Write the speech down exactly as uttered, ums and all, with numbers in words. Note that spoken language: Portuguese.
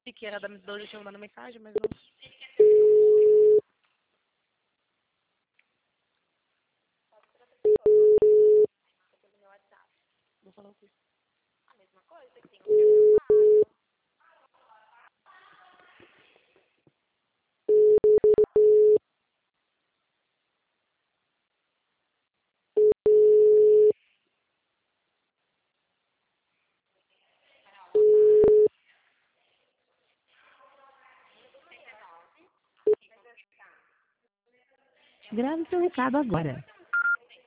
E que era da Doja, tinha mandado mensagem, mas não. Vou falar o quê? A mesma coisa, que tem um gravado. Grave seu recado agora.